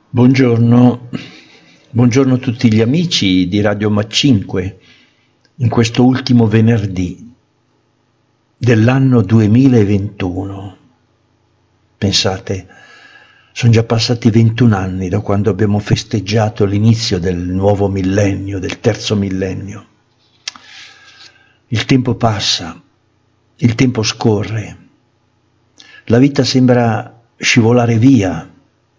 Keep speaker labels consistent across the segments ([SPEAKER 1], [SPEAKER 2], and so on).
[SPEAKER 1] Buongiorno, buongiorno a tutti gli amici di Radio Mac5 in questo ultimo venerdì dell'anno 2021. Pensate, sono già passati 21 anni da quando abbiamo festeggiato l'inizio del nuovo millennio, del terzo millennio. Il tempo passa, il tempo scorre, la vita sembra scivolare via.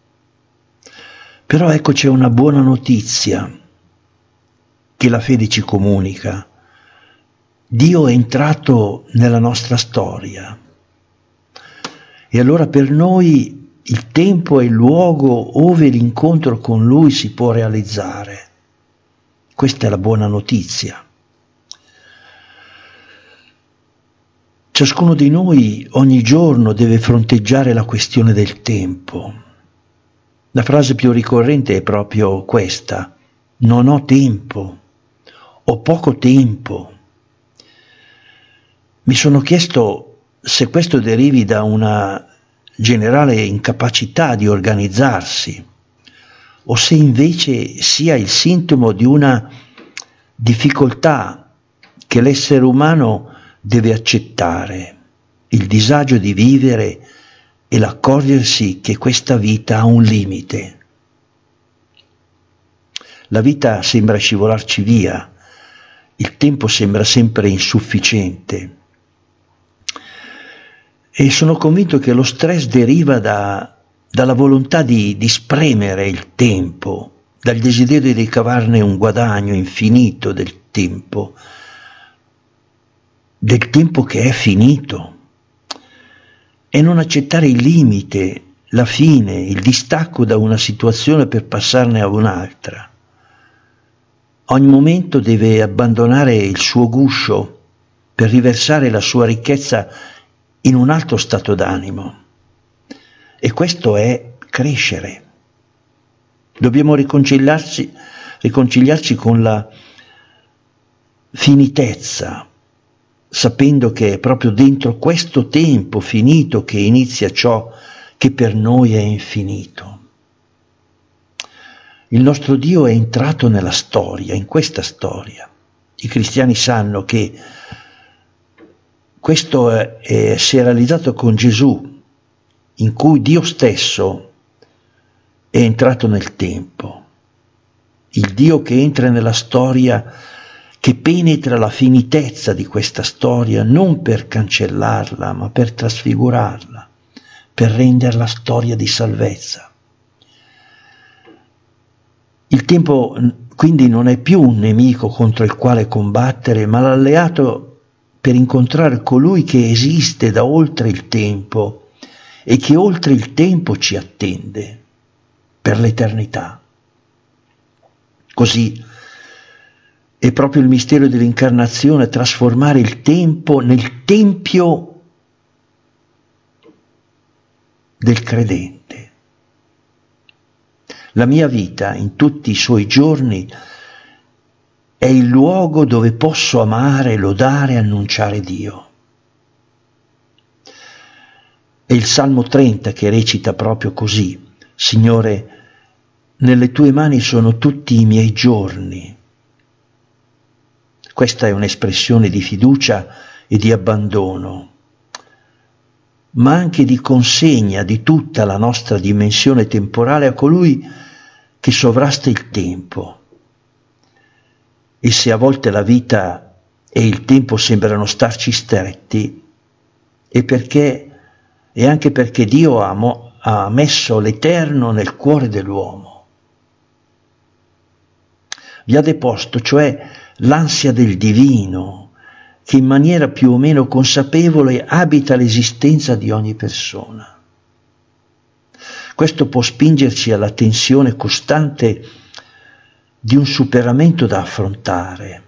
[SPEAKER 1] Però ecco c'è una buona notizia che la fede ci comunica. Dio è entrato nella nostra storia e allora per noi il tempo è il luogo ove l'incontro con Lui si può realizzare. Questa è la buona notizia. Ciascuno di noi ogni giorno deve fronteggiare la questione del tempo. La frase più ricorrente è proprio questa: non ho tempo, ho poco tempo. Mi sono chiesto se questo derivi da una generale incapacità di organizzarsi o se invece sia il sintomo di una difficoltà che l'essere umano deve accettare, il disagio di vivere e l'accorgersi che questa vita ha un limite. La vita sembra scivolarci via, il tempo sembra sempre insufficiente. E sono convinto che lo stress deriva dalla volontà di spremere il tempo, dal desiderio di cavarne un guadagno infinito del tempo che è finito. E non accettare il limite, la fine, il distacco da una situazione per passarne a un'altra. Ogni momento deve abbandonare il suo guscio per riversare la sua ricchezza in un altro stato d'animo. E questo è crescere. Dobbiamo riconciliarci con la finitezza, sapendo che è proprio dentro questo tempo finito che inizia ciò che per noi è infinito. Il nostro Dio è entrato nella storia, in questa storia. I cristiani sanno che questo si è realizzato con Gesù, in cui Dio stesso è entrato nel tempo. Il Dio che entra nella storia, che penetra la finitezza di questa storia non per cancellarla, ma per trasfigurarla, per renderla storia di salvezza. Il tempo quindi non è più un nemico contro il quale combattere, ma l'alleato per incontrare colui che esiste da oltre il tempo e che oltre il tempo ci attende per l'eternità. Così è proprio il mistero dell'incarnazione trasformare il tempo nel tempio del credente. La mia vita in tutti i suoi giorni è il luogo dove posso amare, lodare e annunciare Dio. È il Salmo 30 che recita proprio così: Signore, nelle tue mani sono tutti i miei giorni. Questa è un'espressione di fiducia e di abbandono, ma anche di consegna di tutta la nostra dimensione temporale a colui che sovrasta il tempo. E se a volte la vita e il tempo sembrano starci stretti, è anche perché Dio ha messo l'eterno nel cuore dell'uomo. Vi ha deposto, cioè, l'ansia del divino, che in maniera più o meno consapevole abita l'esistenza di ogni persona. Questo può spingerci alla tensione costante di un superamento da affrontare.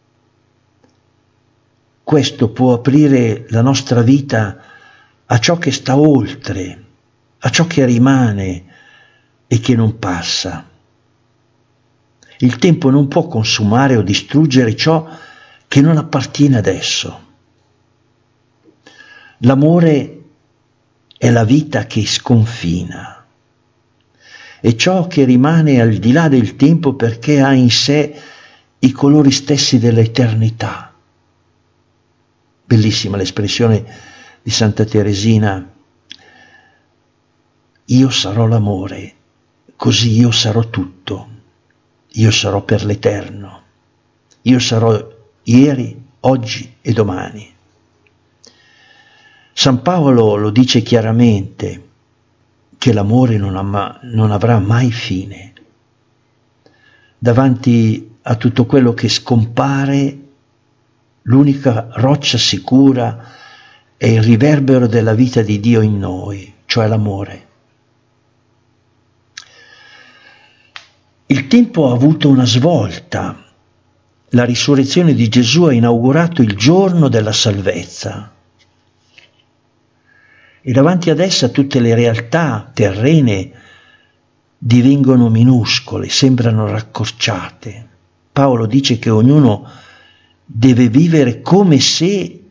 [SPEAKER 1] Questo può aprire la nostra vita a ciò che sta oltre, a ciò che rimane e che non passa. Il tempo non può consumare o distruggere ciò che non appartiene adesso. L'amore è la vita che sconfina è ciò che rimane al di là del tempo perché ha in sé i colori stessi dell'eternità. Bellissima l'espressione di Santa Teresina: io sarò l'amore, così io sarò tutto, io sarò per l'eterno, io sarò ieri, oggi e domani. San Paolo lo dice chiaramente che l'amore non avrà mai fine. Davanti a tutto quello che scompare, l'unica roccia sicura è il riverbero della vita di Dio in noi, cioè l'amore. Il tempo ha avuto una svolta. La risurrezione di Gesù ha inaugurato il giorno della salvezza. E davanti ad essa tutte le realtà terrene divengono minuscole, sembrano raccorciate. Paolo dice che ognuno deve vivere come se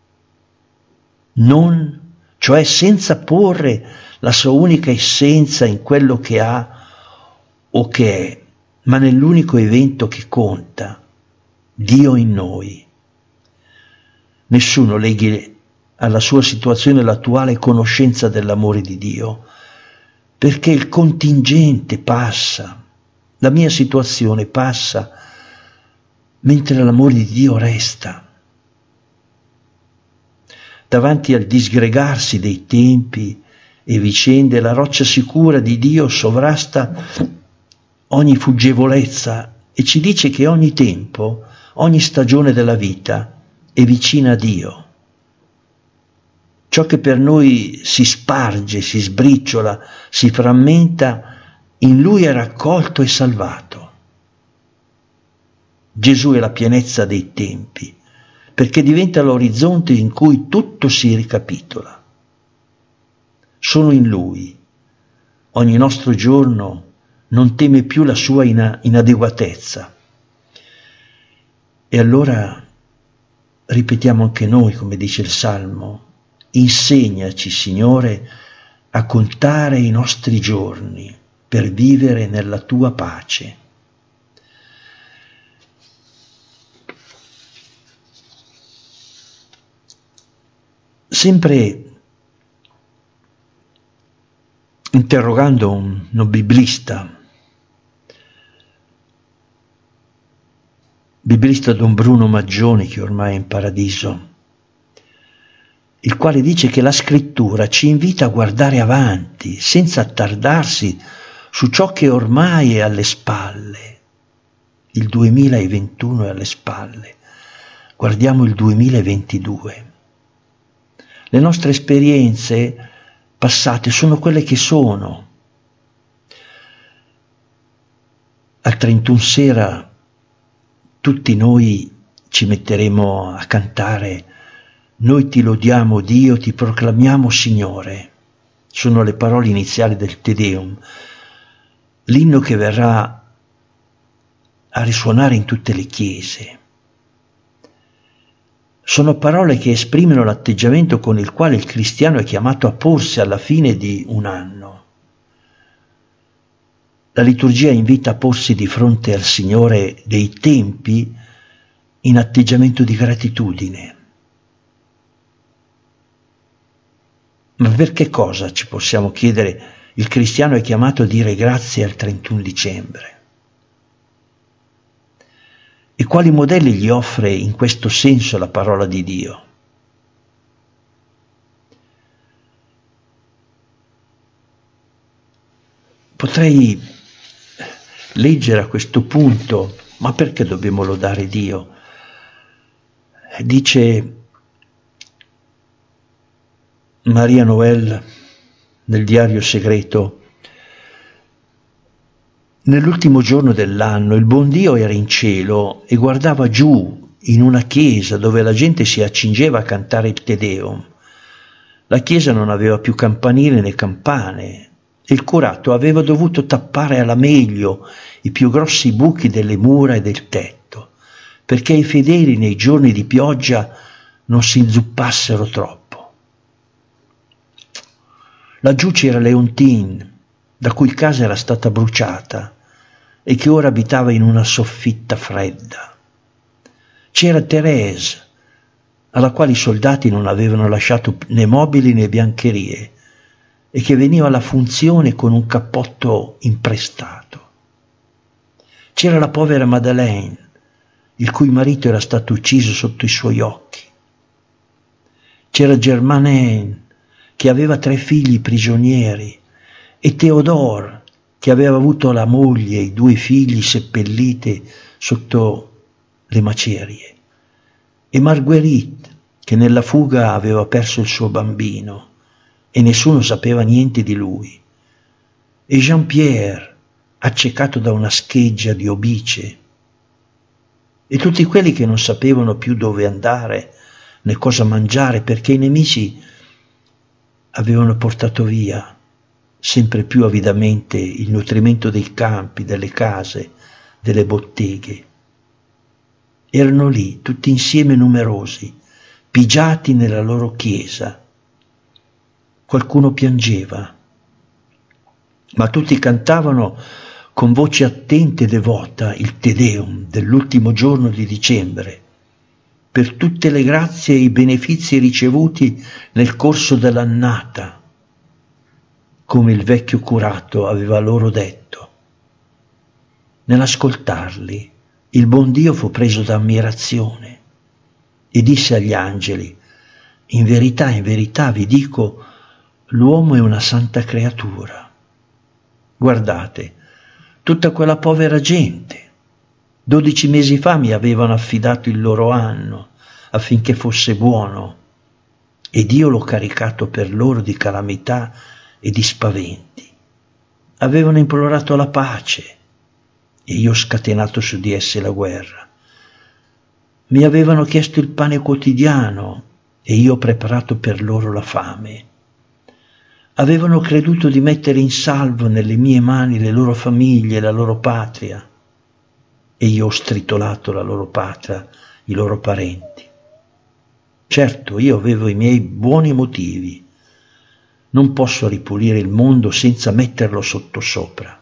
[SPEAKER 1] cioè senza porre la sua unica essenza in quello che ha o che è, ma nell'unico evento che conta, Dio in noi. Nessuno leghi alla sua situazione l'attuale conoscenza dell'amore di Dio, perché il contingente passa, la mia situazione passa, mentre l'amore di Dio resta. Davanti al disgregarsi dei tempi e vicende, la roccia sicura di Dio sovrasta ogni fuggevolezza e ci dice che ogni tempo, ogni stagione della vita è vicina a Dio. Ciò che per noi si sparge, si sbriciola, si frammenta, in Lui è raccolto e salvato. Gesù è la pienezza dei tempi, perché diventa l'orizzonte in cui tutto si ricapitola. Solo in Lui, ogni nostro giorno non teme più la sua inadeguatezza. E allora ripetiamo anche noi, come dice il Salmo: insegnaci, Signore, a contare i nostri giorni per vivere nella tua pace. Sempre interrogando un biblista Don Bruno Maggioni, che ormai è in paradiso, il quale dice che la scrittura ci invita a guardare avanti, senza attardarsi su ciò che ormai è alle spalle. Il 2021 è alle spalle. Guardiamo il 2022. Le nostre esperienze passate sono quelle che sono. Al 31 sera tutti noi ci metteremo a cantare: noi ti lodiamo Dio, ti proclamiamo Signore. Sono le parole iniziali del Te Deum, l'inno che verrà a risuonare in tutte le chiese. Sono parole che esprimono l'atteggiamento con il quale il cristiano è chiamato a porsi alla fine di un anno. La liturgia invita a porsi di fronte al Signore dei tempi in atteggiamento di gratitudine. Ma per che cosa, ci possiamo chiedere, il cristiano è chiamato a dire grazie al 31 dicembre? E quali modelli gli offre in questo senso la parola di Dio? Potrei leggere a questo punto: ma perché dobbiamo lodare Dio? Dice Maria Noel nel diario segreto: nell'ultimo giorno dell'anno il buon Dio era in cielo e guardava giù in una chiesa dove la gente si accingeva a cantare il Te Deum. La chiesa non aveva più campanile né campane e il curato aveva dovuto tappare alla meglio i più grossi buchi delle mura e del tetto, perché i fedeli nei giorni di pioggia non si inzuppassero troppo. Laggiù c'era Leontin, da cui casa era stata bruciata e che ora abitava in una soffitta fredda. C'era Thérèse, alla quale i soldati non avevano lasciato né mobili né biancherie e che veniva alla funzione con un cappotto imprestato. C'era la povera Madeleine, il cui marito era stato ucciso sotto i suoi occhi. C'era Germaine, che aveva 3 figli prigionieri, e Théodore, che aveva avuto la moglie e i 2 figli seppelliti sotto le macerie, e Marguerite, che nella fuga aveva perso il suo bambino e nessuno sapeva niente di lui, e Jean-Pierre, accecato da una scheggia di obice, e tutti quelli che non sapevano più dove andare né cosa mangiare perché i nemici avevano portato via sempre più avidamente il nutrimento dei campi, delle case, delle botteghe. Erano lì, tutti insieme numerosi, pigiati nella loro chiesa. Qualcuno piangeva, ma tutti cantavano con voce attenta e devota il Te Deum dell'ultimo giorno di dicembre, per tutte le grazie e i benefizi ricevuti nel corso dell'annata, come il vecchio curato aveva loro detto. Nell'ascoltarli, il buon Dio fu preso da ammirazione e disse agli angeli: in verità vi dico, l'uomo è una santa creatura. Guardate, tutta quella povera gente, 12 mesi fa mi avevano affidato il loro anno affinché fosse buono, e Dio l'ho caricato per loro di calamità e di spaventi. Avevano implorato la pace e io ho scatenato su di esse la guerra. Mi avevano chiesto il pane quotidiano e io ho preparato per loro la fame. Avevano creduto di mettere in salvo nelle mie mani le loro famiglie, la loro patria, e io ho stritolato la loro patria, i loro parenti. Certo, io avevo i miei buoni motivi. Non posso ripulire il mondo senza metterlo sottosopra.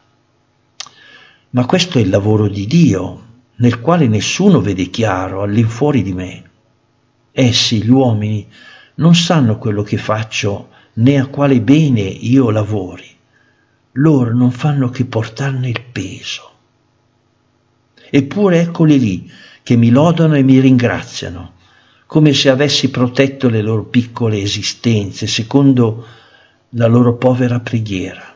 [SPEAKER 1] Ma questo è il lavoro di Dio, nel quale nessuno vede chiaro all'infuori di me. Essi, gli uomini, non sanno quello che faccio né a quale bene io lavori. Loro non fanno che portarne il peso. Eppure eccoli lì, che mi lodano e mi ringraziano, come se avessi protetto le loro piccole esistenze secondo la loro povera preghiera.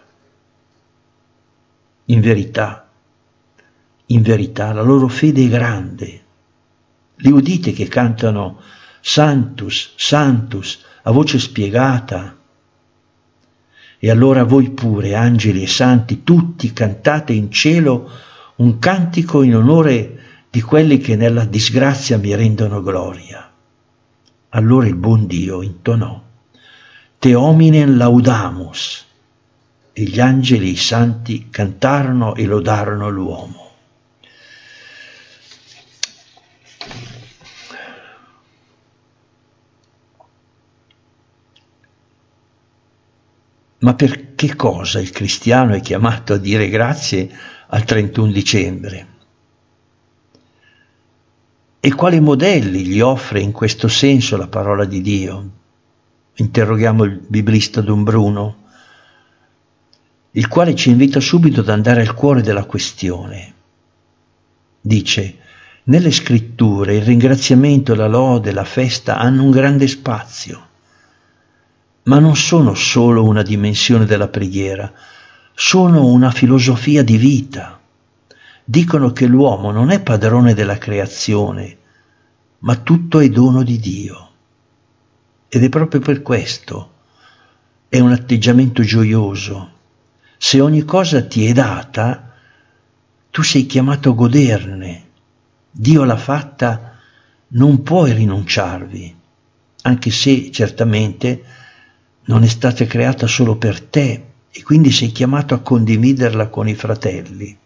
[SPEAKER 1] In verità, la loro fede è grande. Li udite che cantano Sanctus, Sanctus, a voce spiegata. E allora voi pure, angeli e santi, tutti cantate in cielo un cantico in onore di quelli che nella disgrazia mi rendono gloria. Allora il buon Dio intonò Te hominem laudamus, e gli angeli e i santi cantarono e lodarono l'uomo. Ma per che cosa il cristiano è chiamato a dire grazie al 31 dicembre? E quali modelli gli offre in questo senso la parola di Dio? Interroghiamo il biblista Don Bruno, il quale ci invita subito ad andare al cuore della questione. Dice: nelle scritture il ringraziamento, la lode, la festa hanno un grande spazio, ma non sono solo una dimensione della preghiera, sono una filosofia di vita. Dicono che l'uomo non è padrone della creazione, ma tutto è dono di Dio. Ed è proprio per questo è un atteggiamento gioioso. Se ogni cosa ti è data, tu sei chiamato a goderne. Dio l'ha fatta, non puoi rinunciarvi, anche se certamente non è stata creata solo per te e quindi sei chiamato a condividerla con i fratelli.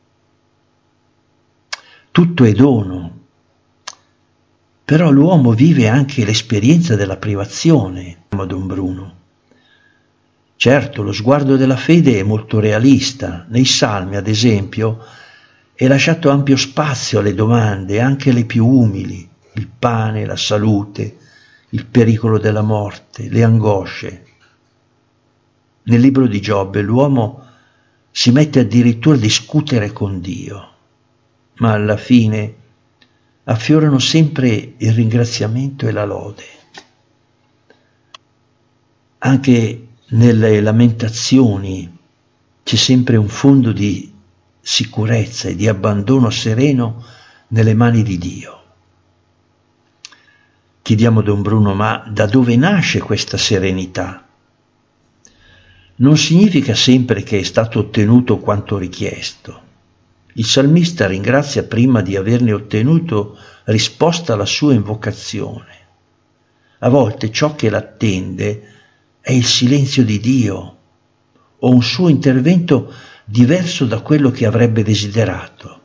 [SPEAKER 1] Tutto è dono, però l'uomo vive anche l'esperienza della privazione, Don Bruno. Certo, lo sguardo della fede è molto realista. Nei Salmi, ad esempio, è lasciato ampio spazio alle domande, anche le più umili: il pane, la salute, il pericolo della morte, le angosce. Nel libro di Giobbe l'uomo si mette addirittura a discutere con Dio, ma alla fine affiorano sempre il ringraziamento e la lode. Anche nelle lamentazioni c'è sempre un fondo di sicurezza e di abbandono sereno nelle mani di Dio. Chiediamo a Don Bruno: ma da dove nasce questa serenità? Non significa sempre che è stato ottenuto quanto richiesto. Il salmista ringrazia prima di averne ottenuto risposta alla sua invocazione. A volte ciò che l'attende è il silenzio di Dio o un suo intervento diverso da quello che avrebbe desiderato.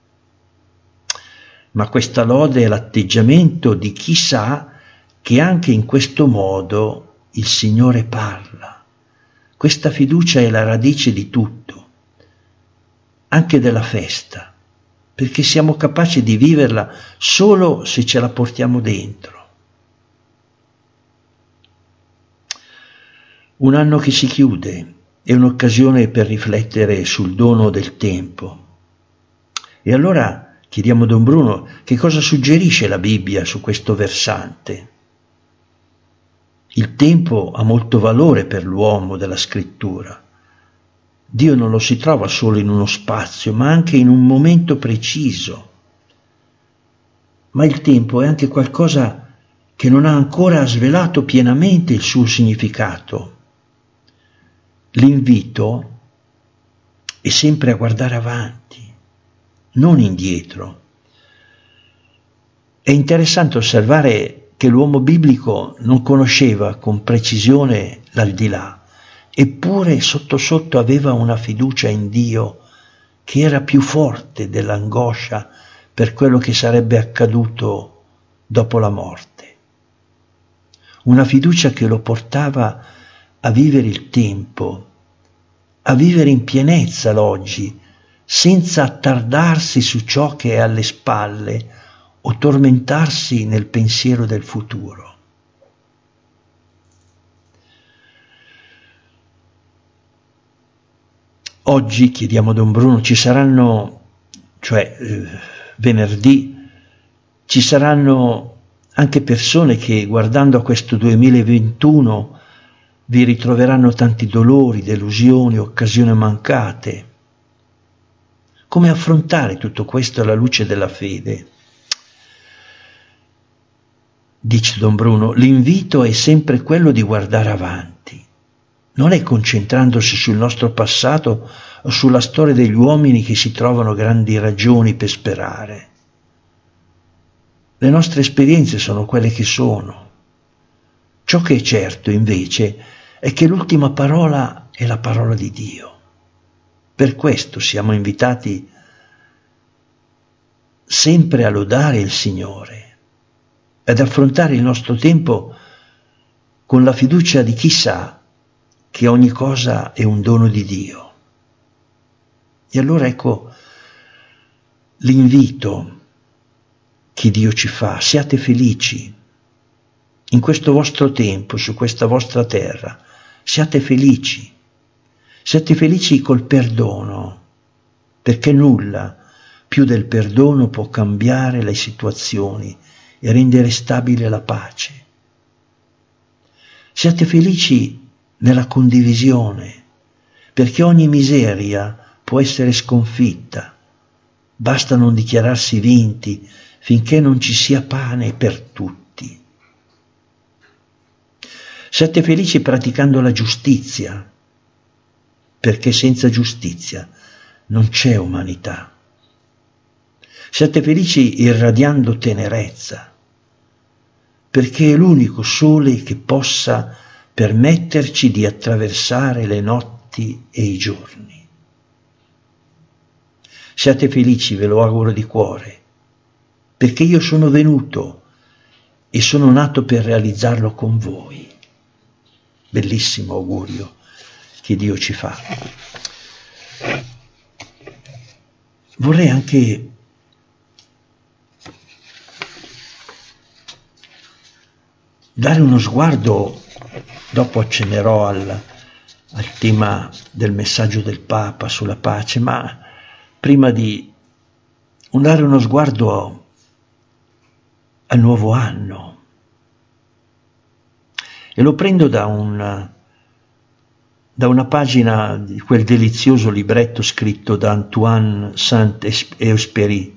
[SPEAKER 1] Ma questa lode è l'atteggiamento di chi sa che anche in questo modo il Signore parla. Questa fiducia è la radice di tutto, anche della festa, perché siamo capaci di viverla solo se ce la portiamo dentro. Un anno che si chiude è un'occasione per riflettere sul dono del tempo. E allora chiediamo a Don Bruno che cosa suggerisce la Bibbia su questo versante. Il tempo ha molto valore per l'uomo della Scrittura. Dio non lo si trova solo in uno spazio, ma anche in un momento preciso. Ma il tempo è anche qualcosa che non ha ancora svelato pienamente il suo significato. L'invito è sempre a guardare avanti, non indietro. È interessante osservare che l'uomo biblico non conosceva con precisione l'aldilà, eppure sotto sotto aveva una fiducia in Dio che era più forte dell'angoscia per quello che sarebbe accaduto dopo la morte. Una fiducia che lo portava a vivere il tempo, a vivere in pienezza l'oggi, senza attardarsi su ciò che è alle spalle o tormentarsi nel pensiero del futuro. Oggi, chiediamo a Don Bruno, ci saranno, venerdì, ci saranno anche persone che, guardando a questo 2021, vi ritroveranno tanti dolori, delusioni, occasioni mancate. Come affrontare tutto questo alla luce della fede? Dice Don Bruno: l'invito è sempre quello di guardare avanti. Non è concentrandosi sul nostro passato o sulla storia degli uomini che si trovano grandi ragioni per sperare. Le nostre esperienze sono quelle che sono. Ciò che è certo, invece, è che l'ultima parola è la parola di Dio. Per questo siamo invitati sempre a lodare il Signore, ad affrontare il nostro tempo con la fiducia di chi sa che ogni cosa è un dono di Dio. E allora ecco l'invito che Dio ci fa: siate felici in questo vostro tempo, su questa vostra terra, siate felici col perdono, perché nulla più del perdono può cambiare le situazioni e rendere stabile la pace. Siate felici nella condivisione, perché ogni miseria può essere sconfitta, basta non dichiararsi vinti finché non ci sia pane per tutti. Siate felici praticando la giustizia, perché senza giustizia non c'è umanità. Siate felici irradiando tenerezza, perché è l'unico sole che possa permetterci di attraversare le notti e i giorni. Siate felici, ve lo auguro di cuore, perché io sono venuto e sono nato per realizzarlo con voi. Bellissimo augurio. che Dio ci fa. Vorrei anche dare uno sguardo, dopo accennerò al tema del messaggio del Papa sulla pace, ma prima di dare uno sguardo al nuovo anno. E lo prendo da una pagina di quel delizioso libretto scritto da Antoine Saint-Exupéry.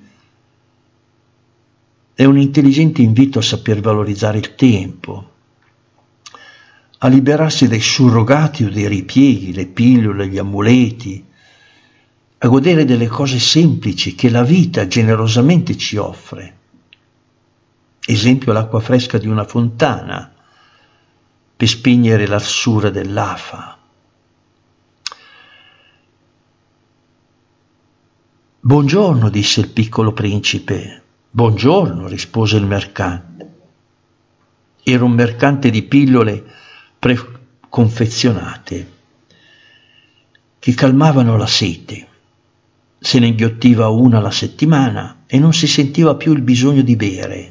[SPEAKER 1] È un intelligente invito a saper valorizzare il tempo, a liberarsi dai surrogati o dei ripieghi, le pillole, gli amuleti, a godere delle cose semplici che la vita generosamente ci offre. Esempio l'acqua fresca di una fontana per spegnere l'arsura dell'afa. Buongiorno, disse il piccolo principe. Buongiorno, rispose il mercante. Era un mercante di pillole preconfezionate che calmavano la sete. Se ne inghiottiva una alla settimana e non si sentiva più il bisogno di bere.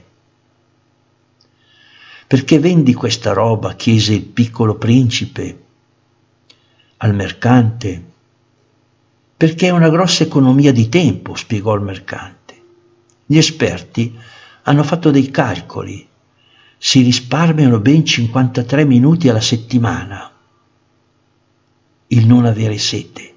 [SPEAKER 1] Perché vendi questa roba? Chiese il piccolo principe al mercante. Perché è una grossa economia di tempo, spiegò il mercante. Gli esperti hanno fatto dei calcoli. Si risparmiano ben 53 minuti alla settimana. Il non avere sete.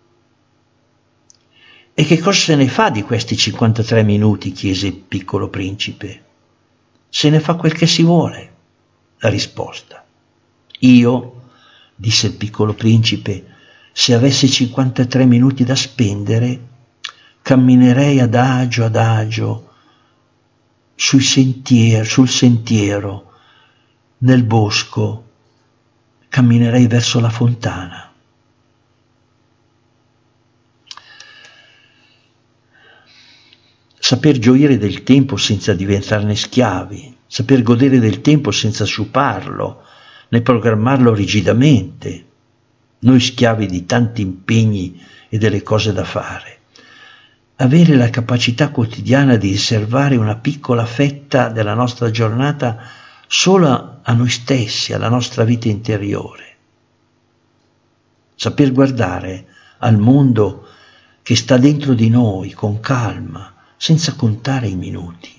[SPEAKER 1] E che cosa se ne fa di questi 53 minuti? Chiese il piccolo principe. Se ne fa quel che si vuole. La risposta. Io, disse il piccolo principe, se avessi 53 minuti da spendere, camminerei adagio sul sentiero, nel bosco, camminerei verso la fontana. Saper gioire del tempo senza diventarne schiavi, saper godere del tempo senza sciuparlo, né programmarlo rigidamente, noi schiavi di tanti impegni e delle cose da fare. Avere la capacità quotidiana di riservare una piccola fetta della nostra giornata solo a noi stessi, alla nostra vita interiore. Saper guardare al mondo che sta dentro di noi con calma, senza contare i minuti.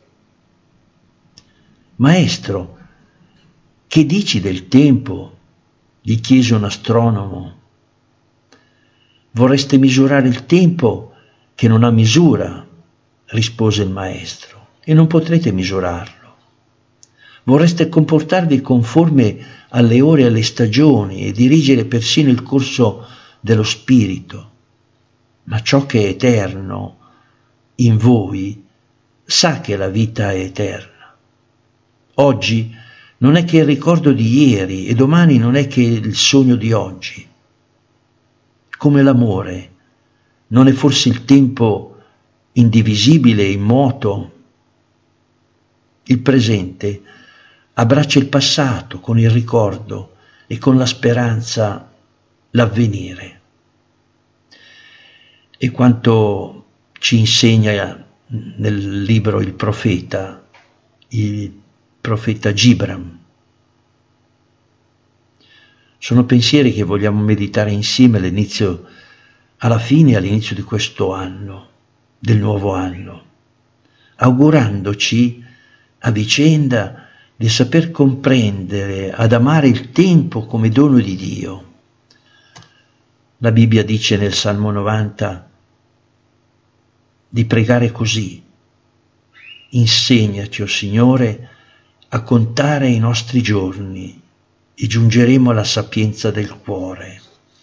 [SPEAKER 1] Maestro, che dici del tempo? Gli chiese un astronomo. Vorreste misurare il tempo che non ha misura, rispose il maestro, e non potrete misurarlo. Vorreste comportarvi conforme alle ore e alle stagioni e dirigere persino il corso dello spirito, ma ciò che è eterno in voi sa che la vita è eterna. Oggi non è che il ricordo di ieri e domani non è che il sogno di oggi. Come l'amore, non è forse il tempo indivisibile e immoto? Il presente abbraccia il passato con il ricordo e con la speranza l'avvenire. E quanto ci insegna nel libro il profeta Gibram. Sono pensieri che vogliamo meditare insieme alla fine e all'inizio di questo anno, del nuovo anno, augurandoci a vicenda di saper comprendere, ad amare il tempo come dono di Dio. La Bibbia dice nel Salmo 90 di pregare così: insegnaci, o Signore, a contare i nostri giorni e giungeremo alla sapienza del cuore.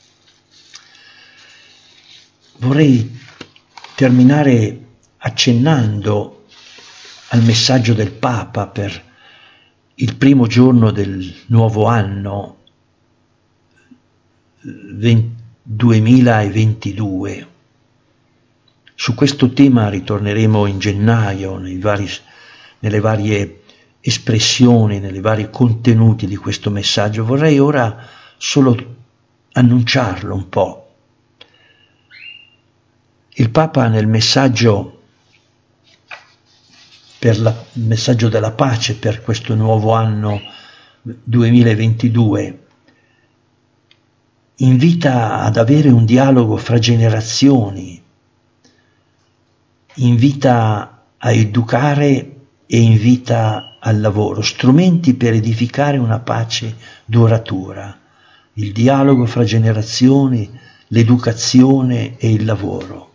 [SPEAKER 1] Vorrei terminare accennando al messaggio del Papa per il primo giorno del nuovo anno 2022. Su questo tema ritorneremo in gennaio nelle varie espressioni, nei vari contenuti di questo messaggio. Vorrei ora solo annunciarlo un po'. Il Papa nel messaggio il messaggio della pace per questo nuovo anno 2022 invita ad avere un dialogo fra generazioni, invita a educare e invita al lavoro, strumenti per edificare una pace duratura, il dialogo fra generazioni, l'educazione e il lavoro.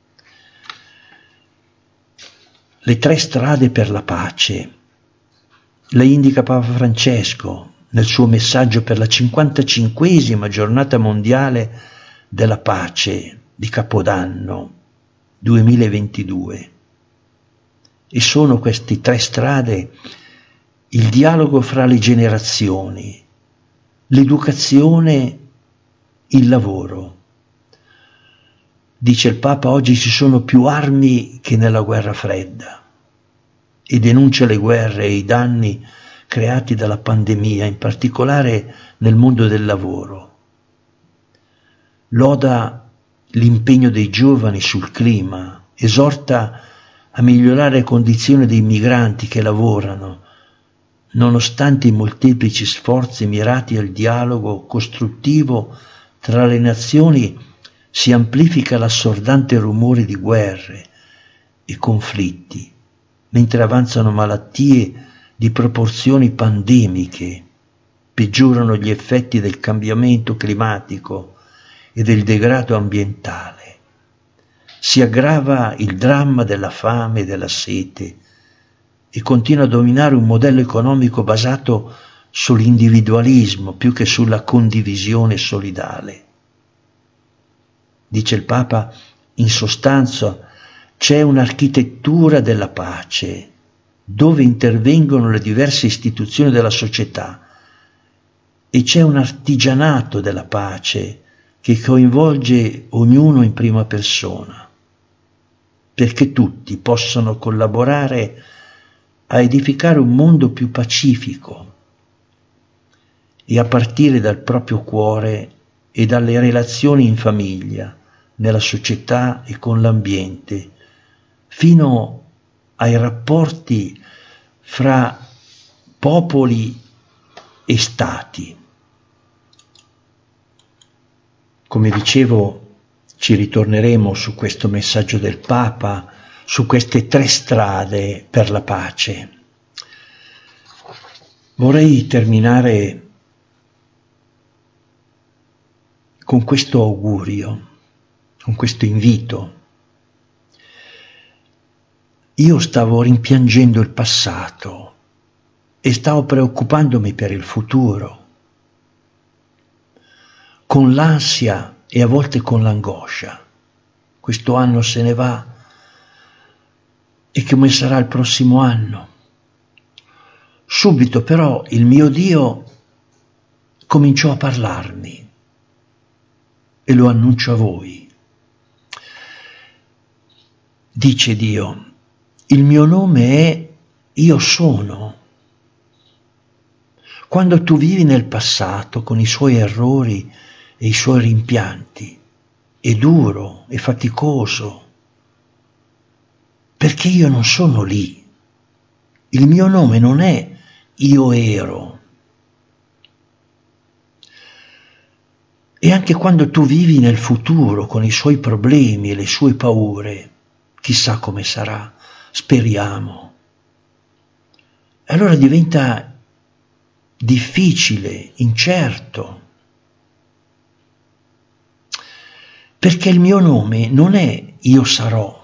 [SPEAKER 1] Le 3 strade per la pace le indica Papa Francesco nel suo messaggio per la 55esima giornata mondiale della pace di Capodanno 2022. E sono queste 3 strade: il dialogo fra le generazioni, l'educazione, il lavoro. Dice il Papa, oggi ci sono più armi che nella guerra fredda, e denuncia le guerre e i danni creati dalla pandemia, in particolare nel mondo del lavoro. Loda l'impegno dei giovani sul clima, esorta a migliorare le condizioni dei migranti che lavorano, nonostante i molteplici sforzi mirati al dialogo costruttivo tra le nazioni. Si amplifica l'assordante rumore di guerre e conflitti, mentre avanzano malattie di proporzioni pandemiche, peggiorano gli effetti del cambiamento climatico e del degrado ambientale. Si aggrava il dramma della fame e della sete e continua a dominare un modello economico basato sull'individualismo più che sulla condivisione solidale. Dice il Papa, in sostanza c'è un'architettura della pace dove intervengono le diverse istituzioni della società e c'è un artigianato della pace che coinvolge ognuno in prima persona, perché tutti possano collaborare a edificare un mondo più pacifico e a partire dal proprio cuore e dalle relazioni in famiglia, nella società e con l'ambiente, fino ai rapporti fra popoli e stati. Come dicevo, ci ritorneremo su questo messaggio del Papa, su queste 3 strade per la pace. Vorrei terminare con questo augurio, con questo invito. Io stavo rimpiangendo il passato e stavo preoccupandomi per il futuro, con l'ansia e a volte con l'angoscia. Questo anno se ne va e come sarà il prossimo anno? Subito però il mio Dio cominciò a parlarmi e lo annuncio a voi. Dice Dio, il mio nome è Io sono. Quando tu vivi nel passato con i suoi errori e i suoi rimpianti, è duro, è faticoso, perché io non sono lì. Il mio nome non è Io ero. E anche quando tu vivi nel futuro con i suoi problemi e le sue paure, chissà come sarà, speriamo. Allora diventa difficile, incerto, perché il mio nome non è Io sarò.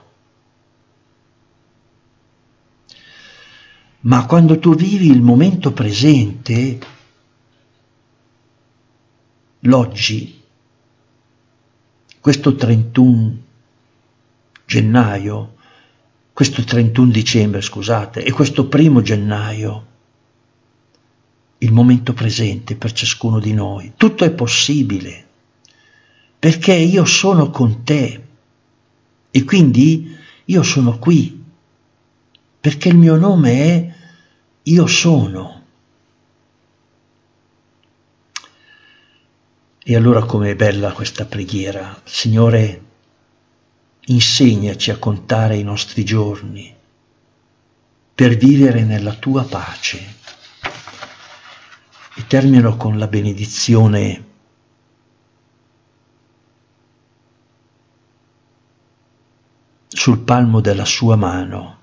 [SPEAKER 1] Ma quando tu vivi il momento presente, l'oggi, questo 31 gennaio, questo 31 dicembre, scusate, e questo 1 gennaio, il momento presente per ciascuno di noi, tutto è possibile, perché io sono con te e quindi io sono qui, perché il mio nome è Io sono. E allora com'è bella questa preghiera. Signore, insegnaci a contare i nostri giorni per vivere nella tua pace. E termino con la benedizione sul palmo della sua mano.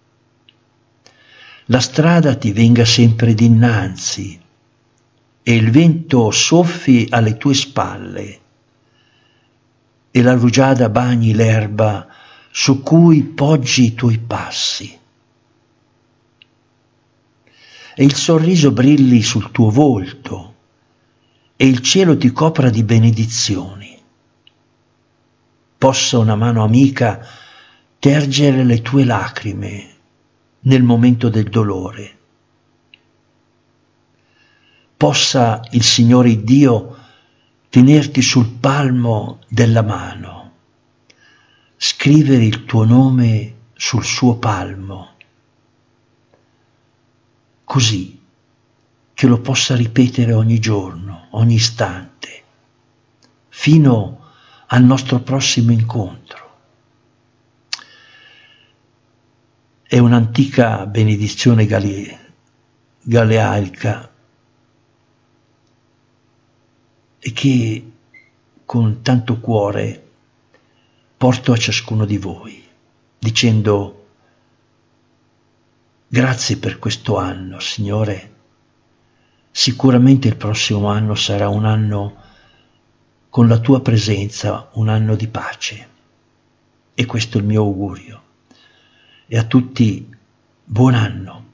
[SPEAKER 1] La strada ti venga sempre dinanzi e il vento soffi alle tue spalle e la rugiada bagni l'erba su cui poggi i tuoi passi e il sorriso brilli sul tuo volto e il cielo ti copra di benedizioni. Possa una mano amica tergere le tue lacrime nel momento del dolore. Possa il Signore Dio tenerti sul palmo della mano, scrivere il tuo nome sul suo palmo, così che lo possa ripetere ogni giorno, ogni istante, fino al nostro prossimo incontro. È un'antica benedizione galealca e che con tanto cuore porto a ciascuno di voi, dicendo: grazie per questo anno, Signore. Sicuramente il prossimo anno sarà un anno con la tua presenza, un anno di pace. E questo è il mio augurio. E a tutti buon anno.